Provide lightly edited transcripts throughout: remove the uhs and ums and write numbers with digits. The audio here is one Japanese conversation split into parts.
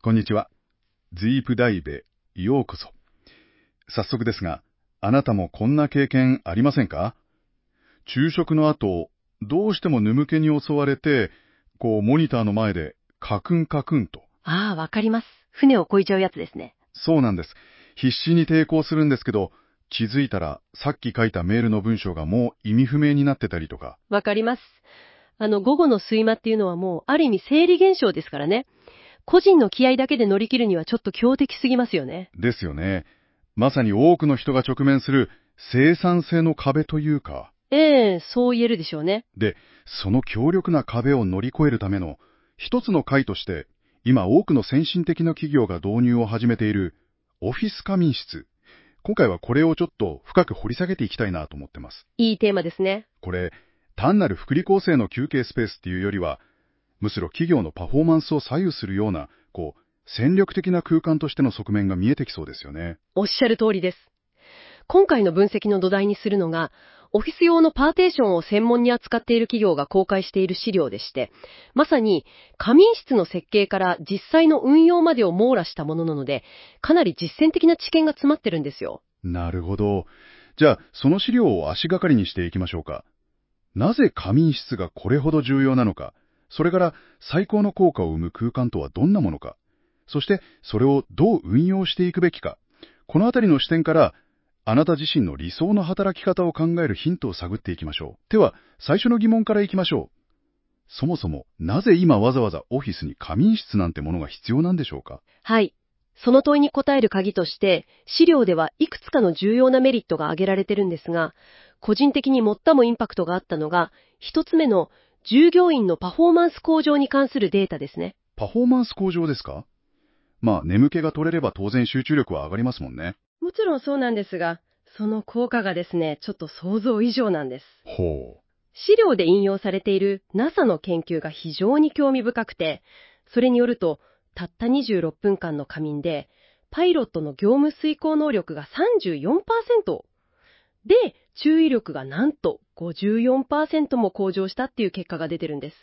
こんにちは。ディープダイブへようこそ。早速ですが、あなたもこんな経験ありませんか？昼食の後、どうしても眠気に襲われて、モニターの前でカクンカクンと。 ああ、わかります。船を越えちゃうやつですね。 そうなんです。必死に抵抗するんですけど、気づいたらさっき書いたメールの文章がもう意味不明になってたりとか。 わかります。午後の睡魔っていうのはもうある意味生理現象ですからね。個人の気合だけで乗り切るにはちょっと強敵すぎますよね。 ですよね。まさに多くの人が直面する生産性の壁というか。 そう言えるでしょうね。 で、その強力な壁を乗り越えるための一つの解として、今多くの先進的な企業が導入を始めているオフィス仮眠室。今回はこれをちょっと深く掘り下げていきたいなと思ってます。 いいテーマですね。 これ、単なる福利厚生の休憩スペースっていうよりは、むしろ企業のパフォーマンスを左右するような、戦略的な空間としての側面が見えてきそうですよね。 おっしゃる通りです。今回の分析の土台にするのが、オフィス用のパーテーションを専門に扱っている企業が公開している資料でして、まさに仮眠室の設計から実際の運用までを網羅したものなので、かなり実践的な知見が詰まってるんですよ。 なるほど。じゃあ、その資料を足がかりにしていきましょうか。なぜ仮眠室がこれほど重要なのか、それから最高の効果を生む空間とはどんなものか、そしてそれをどう運用していくべきか、このあたりの視点から、あなた自身の理想の働き方を考えるヒントを探っていきましょう。では、最初の疑問からいきましょう。そもそも、なぜ今わざわざオフィスに仮眠室なんてものが必要なんでしょうか？ はい。その問いに答える鍵として、資料ではいくつかの重要なメリットが挙げられてるんですが、個人的に最もインパクトがあったのが、一つ目の従業員のパフォーマンス向上に関するデータですね。 パフォーマンス向上ですか？眠気が取れれば当然集中力は上がりますもんね。 もちろんそうなんですが、その効果がですね、ちょっと想像以上なんです。 ほう。 資料で引用されている NASA の研究が非常に興味深くて、それによると、たった26分間の仮眠で、パイロットの業務遂行能力が 34% で、注意力がなんと 54% も向上したっていう結果が出てるんです。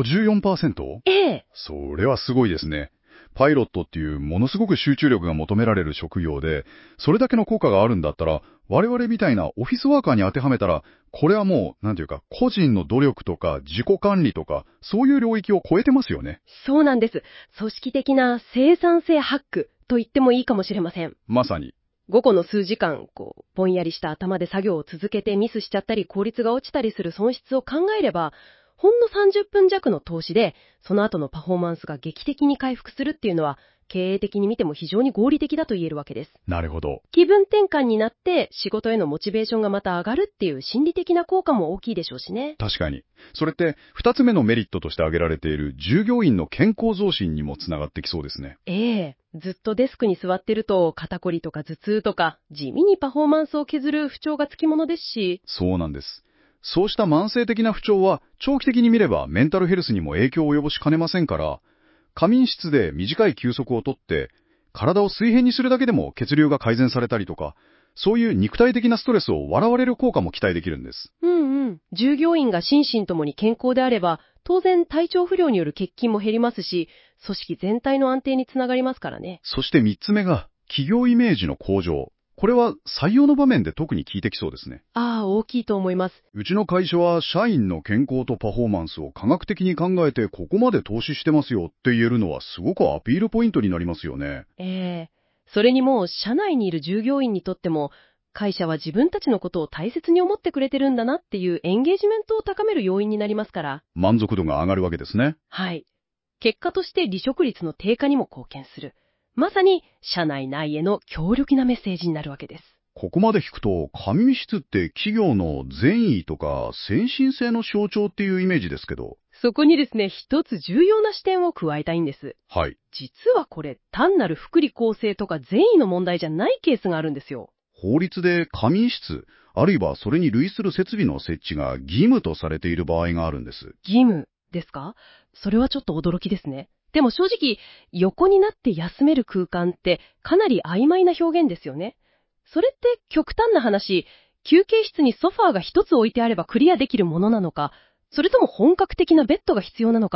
54%？ ええ。 それはすごいですね。パイロットっていうものすごく集中力が求められる職業で、それだけの効果があるんだったら、我々みたいなオフィスワーカーに当てはめたら、これはもう、個人の努力とか自己管理とか、そういう領域を超えてますよね。 そうなんです。組織的な生産性ハックと言ってもいいかもしれません。 まさに。 午後の数時間、ぼんやりした頭で作業を続けてミスしちゃったり効率が落ちたりする損失を考えれば、ほんの30分弱の投資で、その後のパフォーマンスが劇的に回復するっていうのは、経営的に見ても非常に合理的だと言えるわけです。 なるほど。 気分転換になって仕事へのモチベーションがまた上がるっていう心理的な効果も大きいでしょうしね。 確かに。それって、二つ目のメリットとして挙げられている従業員の健康増進にもつながってきそうですね。 ずっとデスクに座ってると肩こりとか頭痛とか地味にパフォーマンスを削る不調がつきものですし。 そうなんです。そうした慢性的な不調は長期的に見ればメンタルヘルスにも影響を及ぼしかねませんから、仮眠室で短い休息をとって体を水平にするだけでも血流が改善されたりとか、そういう肉体的なストレスを笑われる効果も期待できるんです。 従業員が心身ともに健康であれば、当然体調不良による欠勤も減りますし、組織全体の安定につながりますからね。 そして三つ目が企業イメージの向上。これは採用の場面で特に効いてきそうですね。 大きいと思います。 うちの会社は社員の健康とパフォーマンスを科学的に考えてここまで投資してますよって言えるのはすごくアピールポイントになりますよね。 それにもう社内にいる従業員にとっても、会社は自分たちのことを大切に思ってくれてるんだなっていうエンゲージメントを高める要因になりますから。 満足度が上がるわけですね。 はい。結果として離職率の低下にも貢献する。まさに社内内への強力なメッセージになるわけです。 ここまで聞くと、仮眠室って企業の善意とか先進性の象徴っていうイメージですけど。 そこにですね、一つ重要な視点を加えたいんです。 はい。 実はこれ、単なる福利厚生とか善意の問題じゃないケースがあるんですよ。 法律で仮眠室、あるいはそれに類する設備の設置が義務とされている場合があるんです。 義務ですか？それはちょっと驚きですね。でも正直、横になって休める空間ってかなり曖昧な表現ですよね。それって極端な話、休憩室にソファーが一つ置いてあればクリアできるものなのか、それとも本格的なベッドが必要なのか、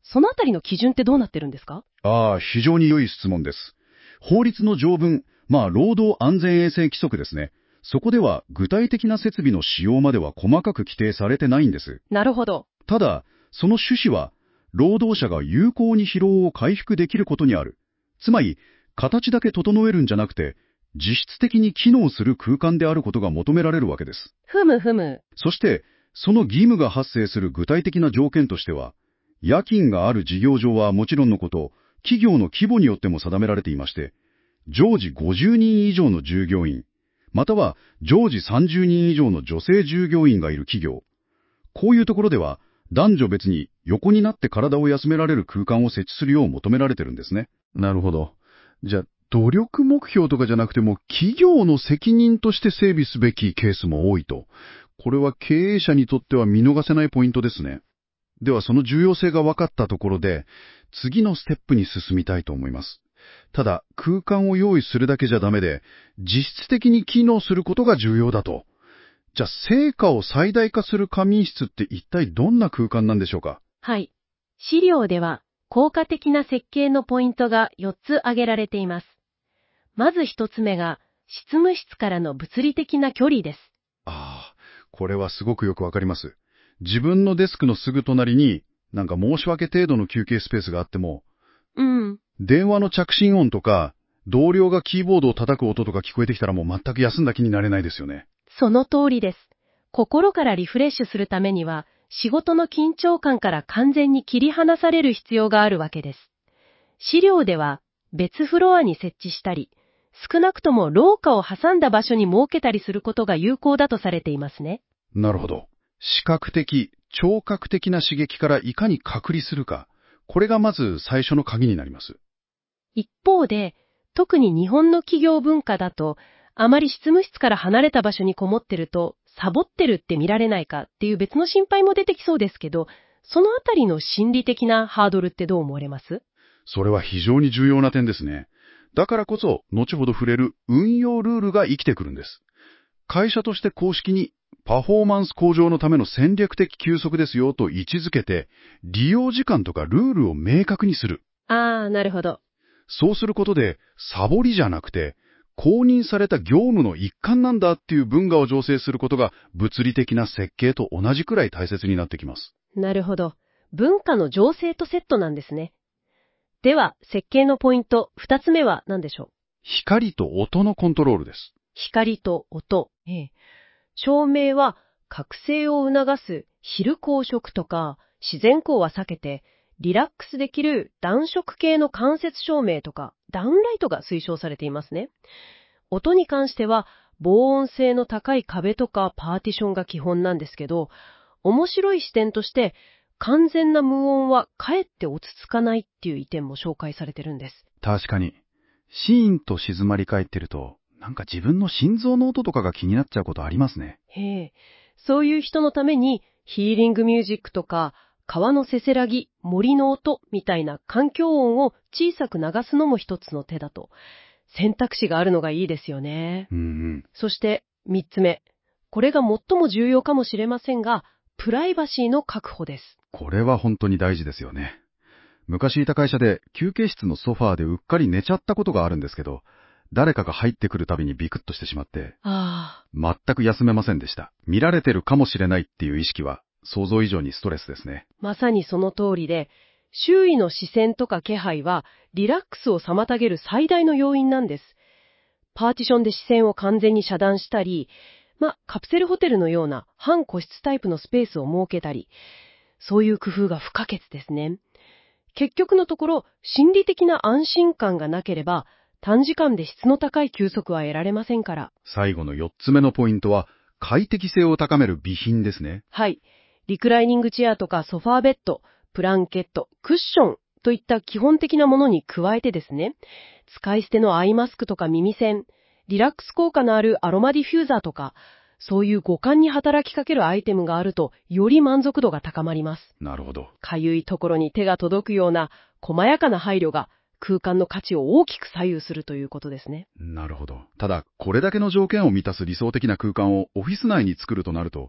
そのあたりの基準ってどうなってるんですか？ 非常に良い質問です。法律の条文、労働安全衛生規則ですね。そこでは具体的な設備の使用までは細かく規定されてないんです。 なるほど。 ただ、その趣旨は、労働者が有効に疲労を回復できることにある。つまり、形だけ整えるんじゃなくて、実質的に機能する空間であることが求められるわけです。 ふむふむ。 そして、その義務が発生する具体的な条件としては、夜勤がある事業場はもちろんのこと、企業の規模によっても定められていまして、常時50人以上の従業員、または常時30人以上の女性従業員がいる企業、こういうところでは男女別に横になって体を休められる空間を設置するよう求められてるんですね。なるほど。じゃあ、努力目標とかじゃなくても企業の責任として整備すべきケースも多いと。これは経営者にとっては見逃せないポイントですね。ではその重要性が分かったところで、次のステップに進みたいと思います。ただ、空間を用意するだけじゃダメで、実質的に機能することが重要だと。じゃあ、成果を最大化する仮眠室って一体どんな空間なんでしょうか？ はい。資料では、効果的な設計のポイントが4つ挙げられています。まず1つ目が、執務室からの物理的な距離です。 これはすごくよくわかります。自分のデスクのすぐ隣に、申し訳程度の休憩スペースがあっても、電話の着信音とか、同僚がキーボードを叩く音とか聞こえてきたらもう全く休んだ気になれないですよね。 その通りです。心からリフレッシュするためには、仕事の緊張感から完全に切り離される必要があるわけです。資料では、別フロアに設置したり、少なくとも廊下を挟んだ場所に設けたりすることが有効だとされていますね。 なるほど。視覚的、聴覚的な刺激からいかに隔離するか、これがまず最初の鍵になります。 一方で、特に日本の企業文化だと、あまり執務室から離れた場所にこもってると、サボってるって見られないかっていう別の心配も出てきそうですけど、そのあたりの心理的なハードルってどう思われます？ それは非常に重要な点ですね。だからこそ、後ほど触れる運用ルールが生きてくるんです。会社として公式にパフォーマンス向上のための戦略的休息ですよと位置づけて、利用時間とかルールを明確にする。 なるほど。 そうすることで、サボりじゃなくて、公認された業務の一環なんだっていう文化を醸成することが物理的な設計と同じくらい大切になってきます。 なるほど。文化の醸成とセットなんですね。では、設計のポイント2つ目は何でしょう？ 光と音のコントロールです。 光と音。照明は覚醒を促す昼光色とか自然光は避けて、リラックスできる暖色系の間接照明とかダウンライトが推奨されていますね。音に関しては防音性の高い壁とかパーティションが基本なんですけど、面白い視点として完全な無音はかえって落ち着かないっていう意見も紹介されてるんです。 確かに。シーンと静まり返ってると、自分の心臓の音とかが気になっちゃうことありますね。 そういう人のためにヒーリングミュージックとか川のせせらぎ、森の音みたいな環境音を小さく流すのも一つの手だと。選択肢があるのがいいですよね。そして3つ目。これが最も重要かもしれませんが、プライバシーの確保です。 これは本当に大事ですよね。昔いた会社で休憩室のソファーでうっかり寝ちゃったことがあるんですけど、誰かが入ってくるたびにビクッとしてしまって、全く休めませんでした。見られてるかもしれないっていう意識は想像以上にストレスですね。 まさにその通りで、周囲の視線とか気配はリラックスを妨げる最大の要因なんです。パーティションで視線を完全に遮断したり、カプセルホテルのような半個室タイプのスペースを設けたり、そういう工夫が不可欠ですね。結局のところ、心理的な安心感がなければ、短時間で質の高い休息は得られませんから。 最後の4つ目のポイントは、快適性を高める備品ですね。 はい。リクライニングチェアとかソファーベッド、ブランケット、クッションといった基本的なものに加えてですね、使い捨てのアイマスクとか耳栓、リラックス効果のあるアロマディフューザーとか、そういう五感に働きかけるアイテムがあると、より満足度が高まります。 なるほど。 かゆいところに手が届くような細やかな配慮が空間の価値を大きく左右するということですね。 なるほど。ただ、これだけの条件を満たす理想的な空間をオフィス内に作るとなると、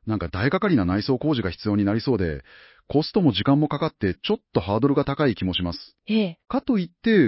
なんか大掛かりな内装工事が必要になりそうで、コストも時間もかかってちょっとハードルが高い気もします。 ええ。 かといって、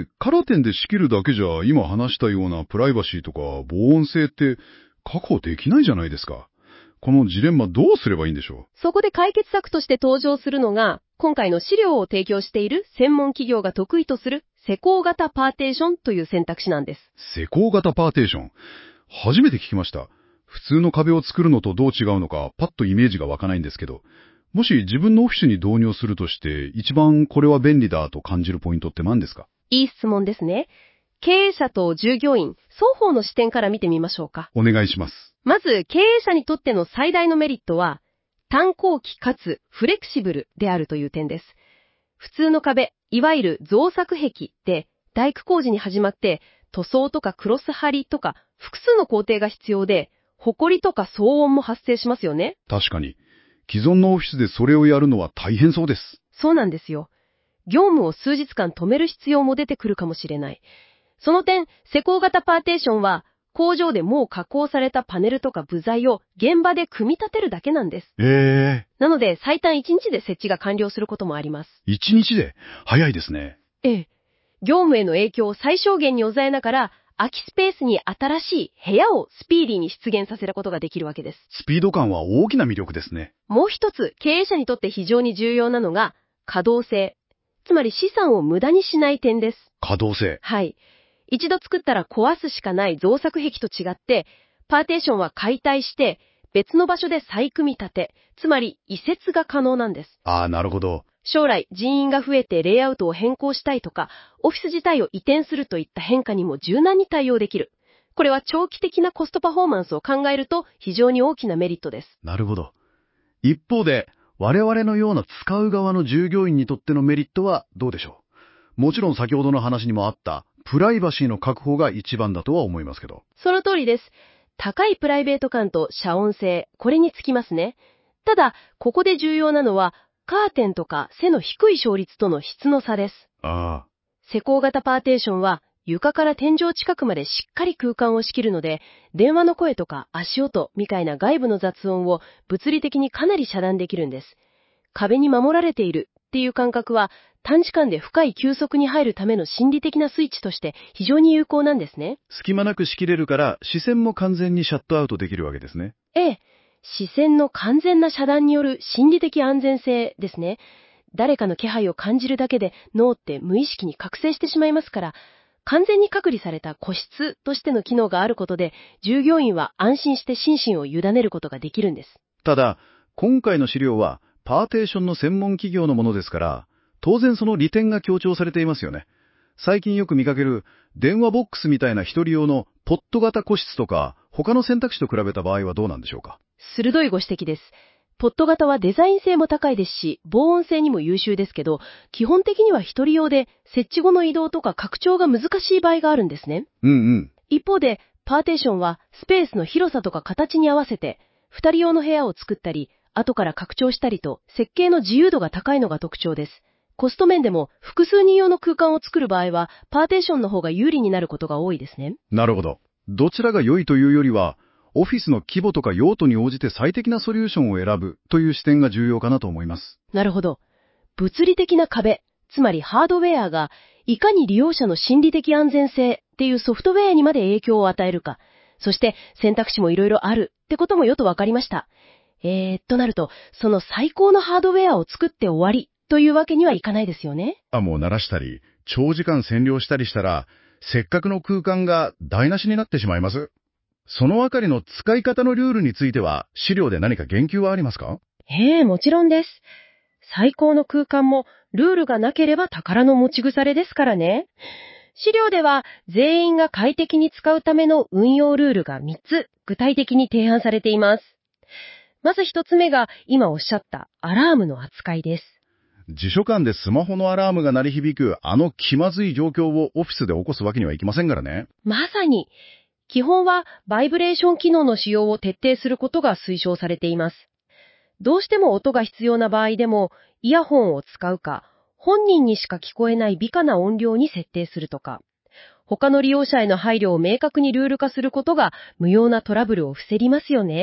カラテンで仕切るだけじゃ今話したようなプライバシーとか防音性って確保できないじゃないですか。このジレンマどうすればいいんでしょそこで解決策として登場するのが、今回の資料を提供している専門企業が得意とする施工型パーテーションという選択肢なんです。 施工型パーテーション。初めて聞きました。普通の壁を作るのとどう違うのかパッとイメージが湧かないんですけど、もし自分のオフィスに導入するとして一番これは便利だと感じるポイントって何ですか？ いい質問ですね。経営者と従業員、双方の視点から見てみましょうか。 お願いします。 まず、経営者にとっての最大のメリットは、短工期かつフレキシブルであるという点です。普通の壁、いわゆる造作壁で、大工工事に始まって、塗装とかクロス張りとか、複数の工程が必要で、埃とか騒音も発生しますよね。 確かに。既存のオフィスでそれをやるのは大変そうです。 そうなんですよ。業務を数日間止める必要も出てくるかもしれない。その点、施工型パーテーションは、工場でもう加工されたパネルとか部材を現場で組み立てるだけなんです。なので、最短1日で設置が完了することもあります。 1日で早いですね。 ええ。業務への影響を最小限に抑えながら、空きスペースに新しい部屋をスピーディーに出現させることができるわけです。 スピード感は大きな魅力ですね。 もう一つ、経営者にとって非常に重要なのが、可動性。つまり資産を無駄にしない点です。 可動性。 はい。一度作ったら壊すしかない造作壁と違って、パーテーションは解体して、別の場所で再組み立て、つまり移設が可能なんです。 なるほど。 将来人員が増えてレイアウトを変更したいとか、オフィス自体を移転するといった変化にも柔軟に対応できる。これは長期的なコストパフォーマンスを考えると非常に大きなメリットです。 なるほど。一方で、我々のような使う側の従業員にとってのメリットはどうでしょう？もちろん先ほどの話にもあったプライバシーの確保が一番だとは思いますけど。 その通りです。高いプライベート感と遮音性、これにつきますね。ただ、ここで重要なのは、カーテンとか背の低い勝率との質の差です。施工型パーテーションは床から天井近くまでしっかり空間を仕切るので、電話の声とか足音みたいな外部の雑音を物理的にかなり遮断できるんです。壁に守られているっていう感覚は短時間で深い休息に入るための心理的なスイッチとして非常に有効なんですね。 隙間なく仕切れるから視線も完全にシャットアウトできるわけですね。 ええ。視線の完全な遮断による心理的安全性ですね。誰かの気配を感じるだけで脳って無意識に覚醒してしまいますから、完全に隔離された個室としての機能があることで、従業員は安心して心身を委ねることができるんです。 ただ、今回の資料はパーテーションの専門企業のものですから、当然その利点が強調されていますよね。最近よく見かける電話ボックスみたいな一人用のポット型個室とか、他の選択肢と比べた場合はどうなんでしょうか？ 鋭いご指摘です。ポット型はデザイン性も高いですし、防音性にも優秀ですけど、基本的には一人用で、設置後の移動とか拡張が難しい場合があるんですね。一方で、パーテーションはスペースの広さとか形に合わせて、二人用の部屋を作ったり、後から拡張したりと、設計の自由度が高いのが特徴です。コスト面でも複数人用の空間を作る場合は、パーテーションの方が有利になることが多いですね。 なるほど。どちらが良いというよりは、オフィスの規模とか用途に応じて最適なソリューションを選ぶという視点が重要かなと思います。 なるほど。物理的な壁、つまりハードウェアが、いかに利用者の心理的安全性っていうソフトウェアにまで影響を与えるか、そして選択肢もいろいろあるってこともよくわかりました。となると、その最高のハードウェアを作って終わりというわけにはいかないですよね。 もう鳴らしたり、長時間占領したりしたら、せっかくの空間が台無しになってしまいます。そのあたりの使い方のルールについては、資料で何か言及はありますか？ もちろんです。最高の空間もルールがなければ宝の持ち腐れですからね。資料では全員が快適に使うための運用ルールが3つ具体的に提案されています。まず1つ目が今おっしゃったアラームの扱いです。 辞書間でスマホのアラームが鳴り響く気まずい状況をオフィスで起こすわけにはいきませんからね。 まさに。基本はバイブレーション機能の使用を徹底することが推奨されています。どうしても音が必要な場合でも、イヤホンを使うか、本人にしか聞こえない微佳な音量に設定するとか、他の利用者への配慮を明確にルール化することが無用なトラブルを防ぎますよね。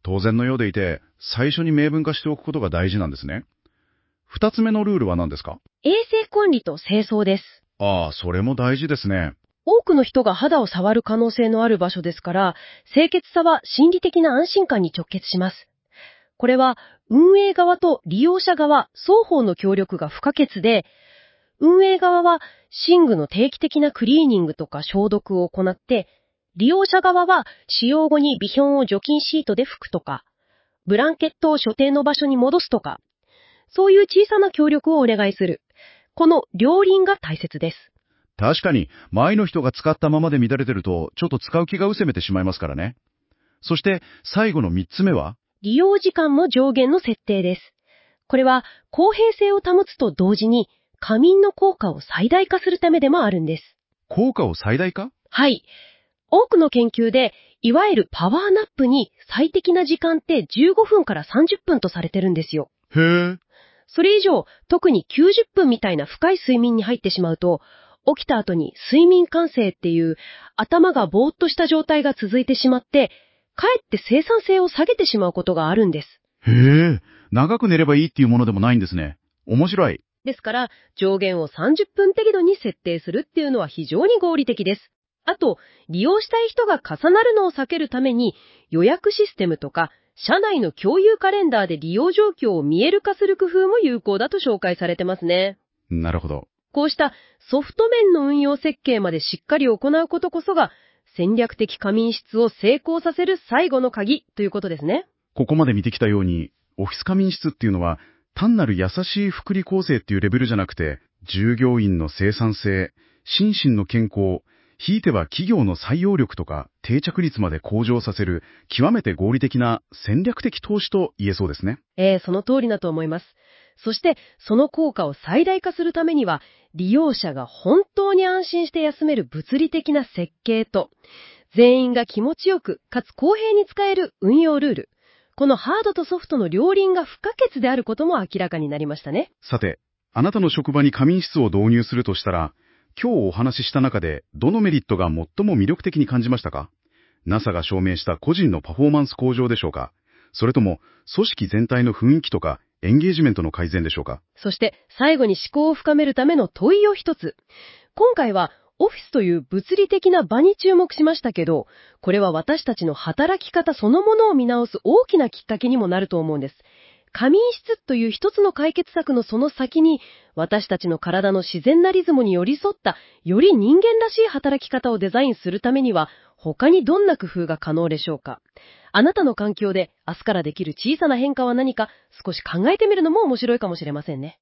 当然のようでいて、最初に明文化しておくことが大事なんですね。二つ目のルールは何ですか？ 衛生管理と清掃です。 ああ、それも大事ですね。 多くの人が肌を触る可能性のある場所ですから、清潔さは心理的な安心感に直結します。これは運営側と利用者側双方の協力が不可欠で、運営側は寝具の定期的なクリーニングとか消毒を行って、利用者側は使用後に微氷を除菌シートで拭くとか、ブランケットを所定の場所に戻すとか、そういう小さな協力をお願いする。この両輪が大切です。 確かに、前の人が使ったままで乱れてると、ちょっと使う気が失せめてしまいますからね。そして、最後の三つ目は？ 利用時間の上限の設定です。これは公平性を保つと同時に仮眠の効果を最大化するためでもあるんです。 効果を最大化？ はい。多くの研究で、いわゆるパワーナップに最適な時間って15分から30分とされてるんですよ。 へえ。 それ以上、特に90分みたいな深い睡眠に入ってしまうと、起きた後に睡眠感性っていう頭がぼーっとした状態が続いてしまって、かえって生産性を下げてしまうことがあるんです。 へえ。長く寝ればいいっていうものでもないんですね。面白い。 ですから、上限を30分程度に設定するっていうのは非常に合理的です。あと、利用したい人が重なるのを避けるために、予約システムとか、社内の共有カレンダーで利用状況を見える化する工夫も有効だと紹介されてますね。 なるほど。 こうしたソフト面の運用設計までしっかり行うことこそが、戦略的仮眠室を成功させる最後の鍵ということですね。 ここまで見てきたように、オフィス仮眠室っていうのは、単なる優しい福利厚生っていうレベルじゃなくて、従業員の生産性、心身の健康、ひいては企業の採用力とか定着率まで向上させる極めて合理的な戦略的投資と言えそうですね。 その通りだと思います。そして、その効果を最大化するためには、利用者が本当に安心して休める物理的な設計と、全員が気持ちよく、かつ公平に使える運用ルール。このハードとソフトの両輪が不可欠であることも明らかになりましたね。 さて、あなたの職場に仮眠室を導入するとしたら、今日お話しした中でどのメリットが最も魅力的に感じましたか？ NASA が証明した個人のパフォーマンス向上でしょうか？それとも組織全体の雰囲気とかエンゲージメントの改善でしょうか？ そして最後に思考を深めるための問いを一つ。今回はオフィスという物理的な場に注目しましたけど、これは私たちの働き方そのものを見直す大きなきっかけにもなると思うんです。仮眠室という一つの解決策のその先に、私たちの体の自然なリズムに寄り添った、より人間らしい働き方をデザインするためには、他にどんな工夫が可能でしょうか？あなたの環境で明日からできる小さな変化は何か、少し考えてみるのも面白いかもしれませんね。